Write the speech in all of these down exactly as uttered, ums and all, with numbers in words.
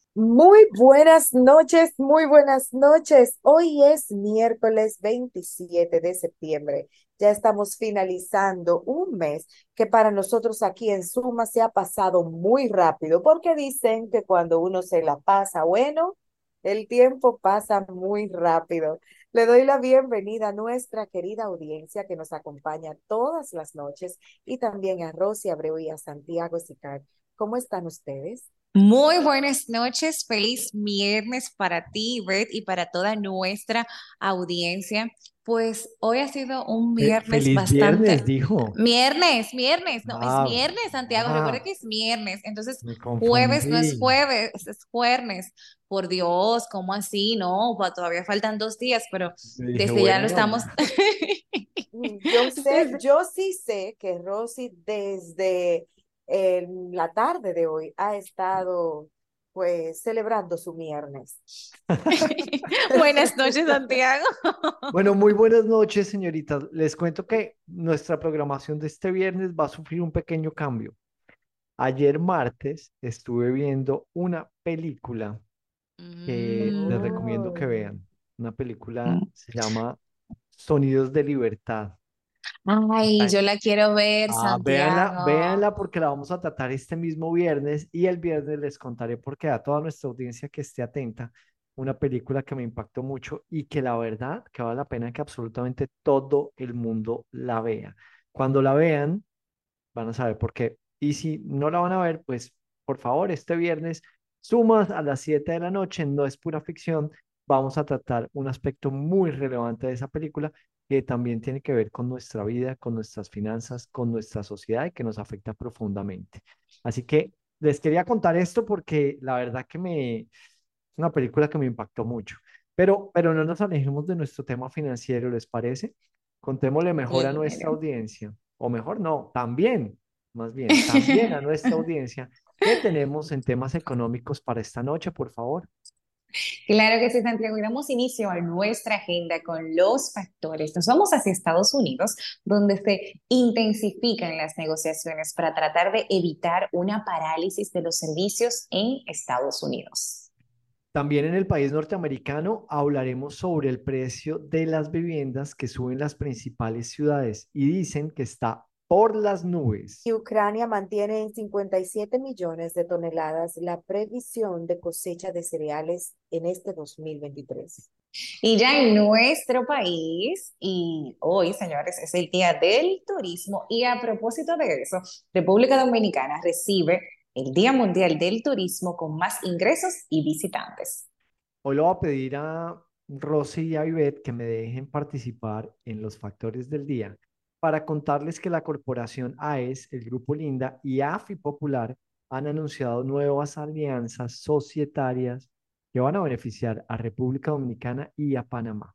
Muy buenas noches, muy buenas noches. Hoy es miércoles veintisiete de septiembre. Ya estamos finalizando un mes que para nosotros aquí en Suma se ha pasado muy rápido, porque dicen que cuando uno se la pasa bueno, el tiempo pasa muy rápido. Le doy la bienvenida a nuestra querida audiencia que nos acompaña todas las noches y también a Rosy Abreu y a Santiago Sicar. ¿Cómo están ustedes? Muy buenas noches, feliz viernes para ti, Beth, y para toda nuestra audiencia. Pues hoy ha sido un Fe- viernes feliz viernes, bastante... dijo. Viernes, viernes, no, es Ah, viernes, Santiago, recuerda ah, que es viernes, entonces me jueves no es confundí. jueves, es jueves. Por Dios, ¿cómo así? No, pa- todavía faltan dos días, pero Yo dije, desde ya lo bueno, estamos... Mm, Yo sé, desde- yo sí sé que Rosy desde eh, la tarde de hoy ha estado pues celebrando su viernes. Buenas noches, Santiago. bueno, muy buenas noches, señoritas. Les cuento que nuestra programación de este viernes va a sufrir un pequeño cambio. Ayer martes estuve viendo una película que les recomiendo que Oh. vean. Una película se llama Sonidos de Libertad. Ay, yo la quiero ver, Ah, véanla, Santiago. véanla porque la vamos a tratar este mismo viernes y el viernes les contaré porque a toda nuestra audiencia que esté atenta, una película que me impactó mucho y que la verdad que vale la pena que absolutamente todo el mundo la vea. Cuando la vean, van a saber por qué. Y si no la van a ver, pues por favor, este viernes, sumas a las siete de la noche, no es pura ficción, vamos a tratar un aspecto muy relevante de esa película que también tiene que ver con nuestra vida, con nuestras finanzas, con nuestra sociedad y que nos afecta profundamente. Así que les quería contar esto porque la verdad que me, es una película que me impactó mucho. Pero, pero no nos alejemos de nuestro tema financiero, ¿les parece? Contémosle mejor a nuestra Claro. audiencia, o mejor no, también, más bien, también a nuestra audiencia, ¿qué tenemos en temas económicos para esta noche, por favor? Claro que sí, Santiago. Y damos inicio a nuestra agenda con los factores. Nos vamos hacia Estados Unidos, donde se intensifican las negociaciones para tratar de evitar una parálisis de los servicios en Estados Unidos. También en el país norteamericano hablaremos sobre el precio de las viviendas que suben las principales ciudades y dicen que está por las Y nubes. Ucrania mantiene en cincuenta y siete millones de toneladas la previsión de cosecha de cereales en este dos mil veintitrés. Y ya en nuestro país, y hoy, señores, es el Día del Turismo, y a propósito de eso, República Dominicana recibe el Día Mundial del Turismo con más ingresos y visitantes. Hoy le voy a pedir a Rosy y a Ivette que me dejen participar en los factores del día para contarles que la corporación AES, el Grupo Linda y AFI Popular han anunciado nuevas alianzas societarias que van a beneficiar a República Dominicana y a Panamá.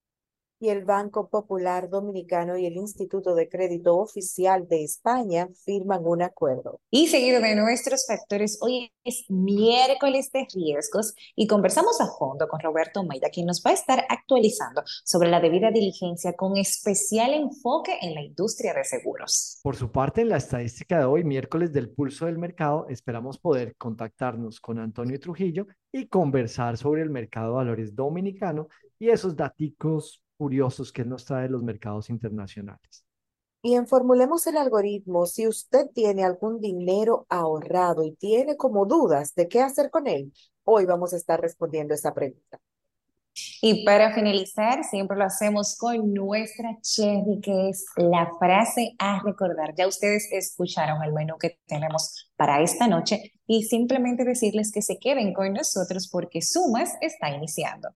Y el Banco Popular Dominicano y el Instituto de Crédito Oficial de España firman un acuerdo. Y seguido de nuestros factores, hoy es miércoles de riesgos y conversamos a fondo con Roberto Maida, quien nos va a estar actualizando sobre la debida diligencia con especial enfoque en la industria de seguros. Por su parte, en la estadística de hoy, miércoles del pulso del mercado, esperamos poder contactarnos con Antonio Trujillo y conversar sobre el mercado de valores dominicano y esos daticos curiosos que él nos trae de los mercados internacionales. Y en Formulemos el algoritmo, si usted tiene algún dinero ahorrado y tiene como dudas de qué hacer con él, hoy vamos a estar respondiendo esa pregunta. Y para finalizar, siempre lo hacemos con nuestra cherry, que es la frase a recordar. Ya ustedes escucharon el menú que tenemos para esta noche y simplemente decirles que se queden con nosotros porque Sumas está iniciando.